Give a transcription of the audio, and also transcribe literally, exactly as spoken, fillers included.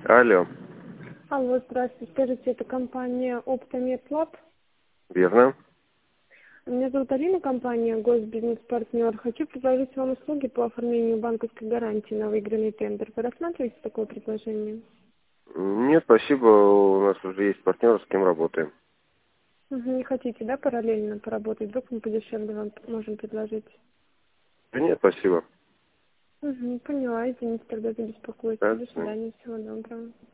Алло. Алло, здравствуйте. Скажите, это компания Оптомедлаб? Верно. Меня зовут Алина, компания Госбизнес-партнер. Хочу предложить вам услуги по оформлению банковской гарантии на выигранный тендер. Вы рассматриваете такое предложение? Нет, спасибо. У нас уже есть партнер, с кем работаем. Мгм, не хотите, да, параллельно поработать? Вдруг мы подешевле вам можем предложить? Да нет, спасибо. Угу, поняла, извините, тогда за беспокойство. Да, До да. свидания, всего доброго.